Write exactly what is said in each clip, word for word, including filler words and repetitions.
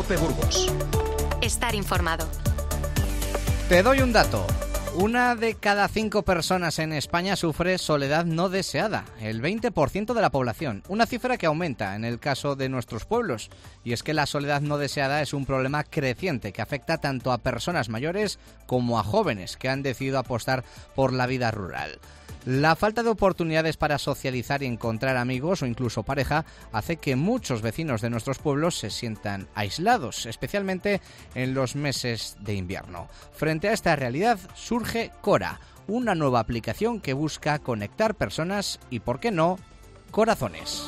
COPE Burgos. Estar informado. Te doy un dato. Una de cada cinco personas en España sufre soledad no deseada, el veinte por ciento de la población, una cifra que aumenta en el caso de nuestros pueblos. Y es que la soledad no deseada es un problema creciente que afecta tanto a personas mayores como a jóvenes que han decidido apostar por la vida rural. La falta de oportunidades para socializar y encontrar amigos o incluso pareja hace que muchos vecinos de nuestros pueblos se sientan aislados, especialmente en los meses de invierno. Frente a esta realidad surge Cora, una nueva aplicación que busca conectar personas y, ¿por qué no?, corazones.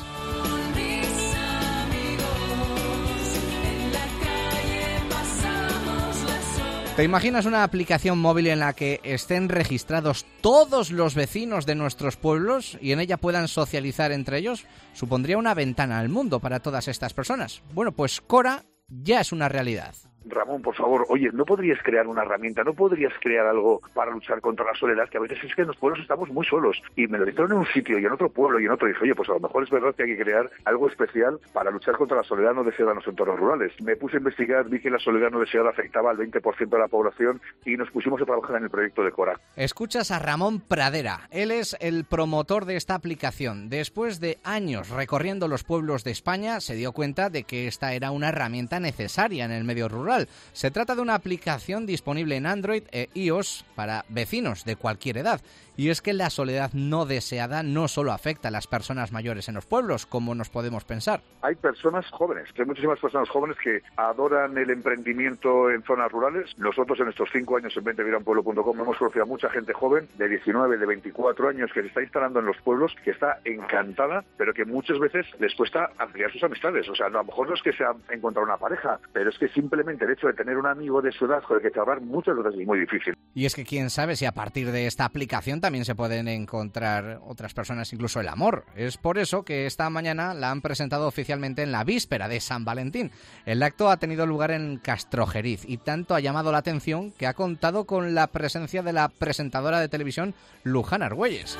¿Te imaginas una aplicación móvil en la que estén registrados todos los vecinos de nuestros pueblos y en ella puedan socializar entre ellos? Supondría una ventana al mundo para todas estas personas. Bueno, pues Cora ya es una realidad. Ramón, por favor, oye, ¿no podrías crear una herramienta? ¿No podrías crear algo para luchar contra la soledad? Que a veces es que en los pueblos estamos muy solos. Y me lo dijeron en un sitio y en otro pueblo y en otro. Y dije, oye, pues a lo mejor es verdad que hay que crear algo especial para luchar contra la soledad no deseada en los entornos rurales. Me puse a investigar, vi que la soledad no deseada afectaba al veinte por ciento de la población y nos pusimos a trabajar en el proyecto de Cora. Escuchas a Ramón Pradera. Él es el promotor de esta aplicación. Después de años recorriendo los pueblos de España, se dio cuenta de que esta era una herramienta necesaria en el medio rural. Se trata de una aplicación disponible en Android e iOS para vecinos de cualquier edad. Y es que la soledad no deseada no solo afecta a las personas mayores en los pueblos, como nos podemos pensar. Hay personas jóvenes, hay muchísimas personas jóvenes que adoran el emprendimiento en zonas rurales. Nosotros en estos cinco años en vente vivir a un pueblo punto com hemos conocido a mucha gente joven de diecinueve, de veinticuatro años que se está instalando en los pueblos, que está encantada, pero que muchas veces les cuesta ampliar sus amistades. O sea, no, a lo mejor no es que sea encontrar una pareja, pero es que simplemente el hecho de tener un amigo de su edad con el que charlar muchas veces es muy difícil. Y es que quién sabe si a partir de esta aplicación también se pueden encontrar otras personas, incluso el amor. Es por eso que esta mañana la han presentado oficialmente en la víspera de San Valentín. El acto ha tenido lugar en Castrojeriz y tanto ha llamado la atención que ha contado con la presencia de la presentadora de televisión Luján Argüelles.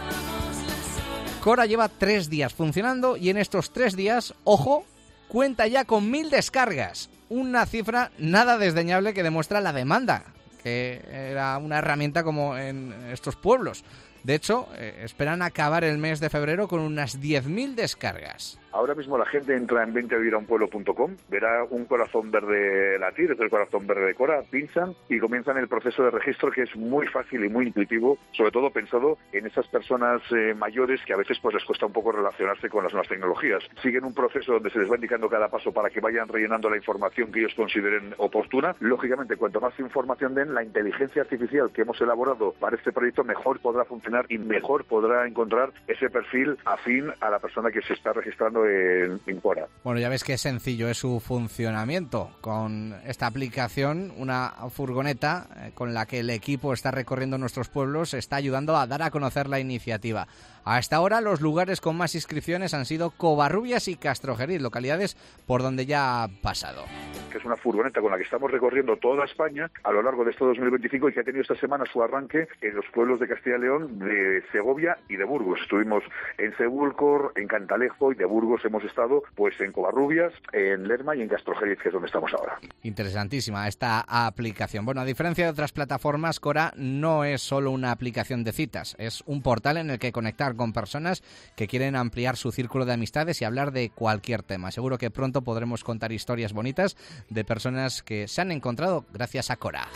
Cora lleva tres días funcionando y en estos tres días, ojo, cuenta ya con mil descargas. Una cifra nada desdeñable que demuestra la demanda, que era una herramienta como en estos pueblos. De hecho, eh, esperan acabar el mes de febrero con unas diez mil descargas. Ahora mismo la gente entra en vente vivir a un pueblo punto com, verá un corazón verde latir, es el corazón verde de Cora, pinchan y comienzan el proceso de registro, que es muy fácil y muy intuitivo, sobre todo pensado en esas personas eh, mayores que a veces pues les cuesta un poco relacionarse con las nuevas tecnologías. Siguen un proceso donde se les va indicando cada paso para que vayan rellenando la información que ellos consideren oportuna. Lógicamente, cuanto más información den, la inteligencia artificial que hemos elaborado para este proyecto mejor podrá funcionar y mejor podrá encontrar ese perfil afín a la persona que se está registrando en, en Cora. Bueno, ya ves qué sencillo es su funcionamiento. Con esta aplicación, una furgoneta eh, con la que el equipo está recorriendo nuestros pueblos está ayudando a dar a conocer la iniciativa. Hasta ahora los lugares con más inscripciones han sido Covarrubias y Castrojeriz, localidades por donde ya ha pasado. Que es una furgoneta con la que estamos recorriendo toda España a lo largo de este dos mil veinticinco y que ha tenido esta semana su arranque en los pueblos de Castilla y León, de Segovia y de Burgos. Estuvimos en Sebúlcor, en Cantalejo, y de Burgos hemos estado pues en Covarrubias, en Lerma y en Castrojeriz, que es donde estamos ahora. Interesantísima esta aplicación. Bueno, a diferencia de otras plataformas, Cora no es solo una aplicación de citas, es un portal en el que conectar con personas que quieren ampliar su círculo de amistades y hablar de cualquier tema. Seguro que pronto podremos contar historias bonitas de personas que se han encontrado gracias a Cora.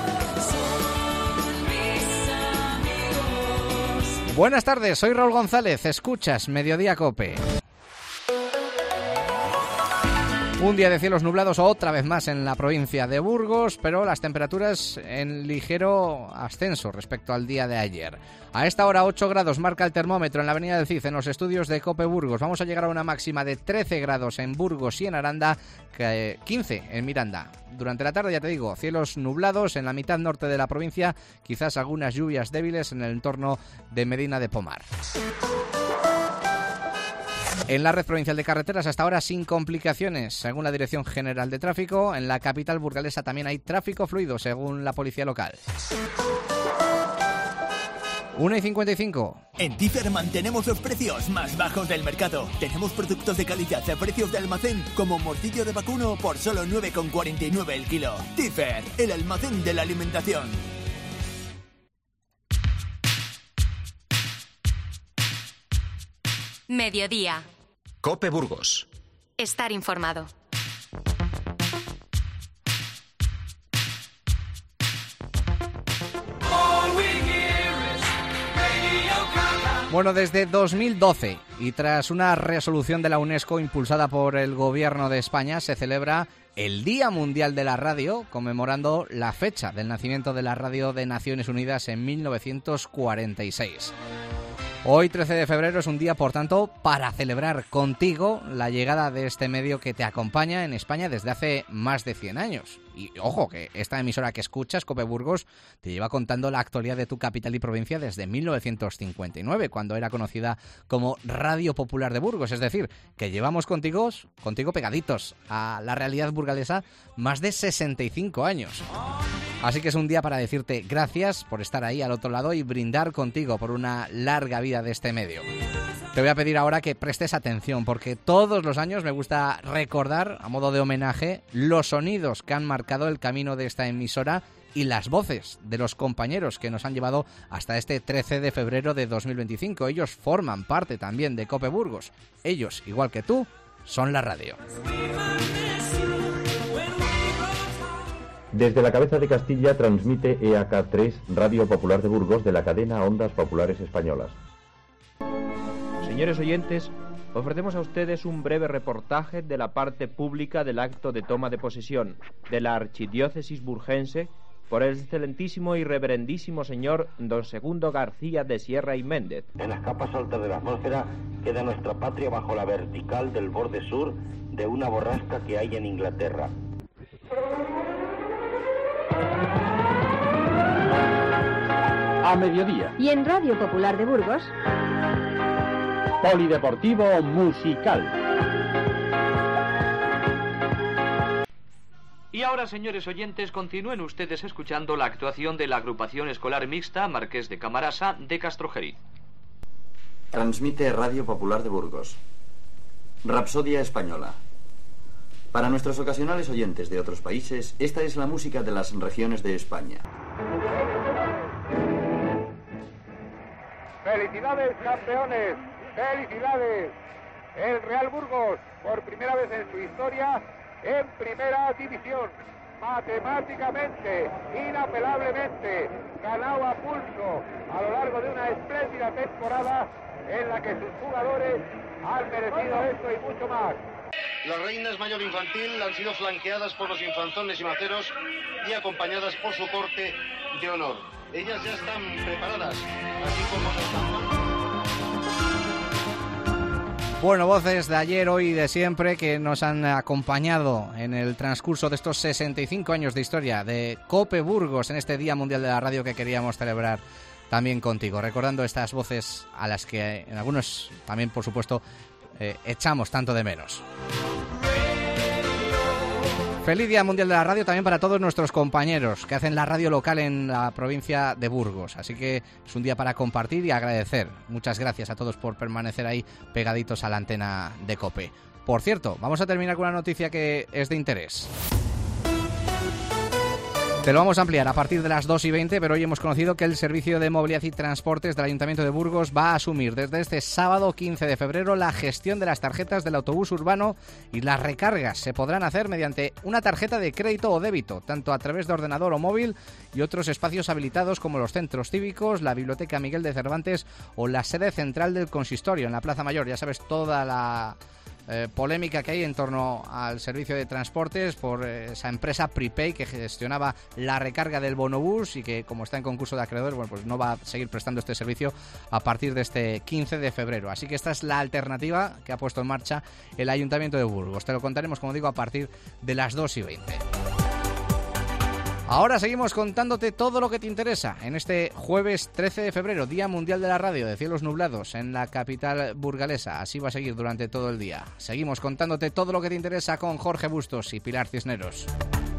Buenas tardes, soy Raúl González, escuchas Mediodía COPE. Un día de cielos nublados otra vez más en la provincia de Burgos, pero las temperaturas en ligero ascenso respecto al día de ayer. A esta hora ocho grados marca el termómetro en la avenida del Cid, en los estudios de COPE Burgos. Vamos a llegar a una máxima de trece grados en Burgos y en Aranda, quince en Miranda. Durante la tarde, ya te digo, cielos nublados en la mitad norte de la provincia, quizás algunas lluvias débiles en el entorno de Medina de Pomar. En la red provincial de carreteras hasta ahora sin complicaciones, según la Dirección General de Tráfico. En la capital burgalesa también hay tráfico fluido, según la policía local. una y cincuenta y cinco. En Tifer mantenemos los precios más bajos del mercado. Tenemos productos de calidad a precios de almacén, como morcillo de vacuno por solo nueve con cuarenta y nueve el kilo. Tifer, el almacén de la alimentación. Mediodía. COPE Burgos. Estar informado. Bueno, desde dos mil doce y tras una resolución de la UNESCO impulsada por el Gobierno de España, se celebra el Día Mundial de la Radio, conmemorando la fecha del nacimiento de la Radio de Naciones Unidas en mil novecientos cuarenta y seis. Hoy, trece de febrero, es un día, por tanto, para celebrar contigo la llegada de este medio que te acompaña en España desde hace más de cien años. Y ojo, que esta emisora que escuchas, COPE Burgos, te lleva contando la actualidad de tu capital y provincia desde mil novecientos cincuenta y nueve, cuando era conocida como Radio Popular de Burgos. Es decir, que llevamos contigo, contigo pegaditos a la realidad burgalesa más de sesenta y cinco años. Así que es un día para decirte gracias por estar ahí al otro lado y brindar contigo por una larga vida de este medio. Te voy a pedir ahora que prestes atención, porque todos los años me gusta recordar, a modo de homenaje, los sonidos que han marcado el camino de esta emisora y las voces de los compañeros que nos han llevado hasta este trece de febrero de dos mil veinticinco. Ellos forman parte también de COPE Burgos. Ellos, igual que tú, son la radio. Desde la cabeza de Castilla transmite E A K tres, Radio Popular de Burgos, de la cadena Ondas Populares Españolas. Señores oyentes, ofrecemos a ustedes un breve reportaje de la parte pública del acto de toma de posesión de la archidiócesis burgense por el excelentísimo y reverendísimo señor don Segundo García de Sierra y Méndez. En las capas altas de la atmósfera queda nuestra patria bajo la vertical del borde sur de una borrasca que hay en Inglaterra. A mediodía. Y en Radio Popular de Burgos, Polideportivo Musical. Y ahora, señores oyentes, continúen ustedes escuchando la actuación de la agrupación escolar mixta Marqués de Camarasa de Castrojeriz. Transmite Radio Popular de Burgos. Rapsodia Española. Para nuestros ocasionales oyentes de otros países, esta es la música de las regiones de España. ¡Felicidades, campeones! ¡Felicidades! El Real Burgos, por primera vez en su historia, en primera división. Matemáticamente, inapelablemente, ganado a pulso a lo largo de una espléndida temporada en la que sus jugadores han merecido esto y mucho más. Las reinas mayor infantil han sido flanqueadas por los infanzones y maceros y acompañadas por su corte de honor. Ellas ya están preparadas, así como los... Bueno, voces de ayer, hoy y de siempre que nos han acompañado en el transcurso de estos sesenta y cinco años de historia de COPE Burgos en este Día Mundial de la Radio que queríamos celebrar también contigo, recordando estas voces a las que en algunos también, por supuesto, eh, echamos tanto de menos. Feliz Día Mundial de la Radio también para todos nuestros compañeros que hacen la radio local en la provincia de Burgos. Así que es un día para compartir y agradecer. Muchas gracias a todos por permanecer ahí pegaditos a la antena de COPE. Por cierto, vamos a terminar con una noticia que es de interés. Te lo vamos a ampliar a partir de las dos y veinte, pero hoy hemos conocido que el Servicio de Movilidad y Transportes del Ayuntamiento de Burgos va a asumir desde este sábado quince de febrero la gestión de las tarjetas del autobús urbano, y las recargas se podrán hacer mediante una tarjeta de crédito o débito, tanto a través de ordenador o móvil, y otros espacios habilitados como los centros cívicos, la Biblioteca Miguel de Cervantes o la sede central del consistorio en la Plaza Mayor. Ya sabes toda la... Eh, polémica que hay en torno al servicio de transportes por eh, esa empresa Prepay que gestionaba la recarga del bonobús y que, como está en concurso de acreedores, bueno, pues no va a seguir prestando este servicio a partir de este quince de febrero. Así que esta es la alternativa que ha puesto en marcha el Ayuntamiento de Burgos. Te lo contaremos, como digo, a partir de las dos y veinte. Ahora seguimos contándote todo lo que te interesa en este jueves trece de febrero, Día Mundial de la Radio, de cielos nublados en la capital burgalesa. Así va a seguir durante todo el día. Seguimos contándote todo lo que te interesa con Jorge Bustos y Pilar Cisneros.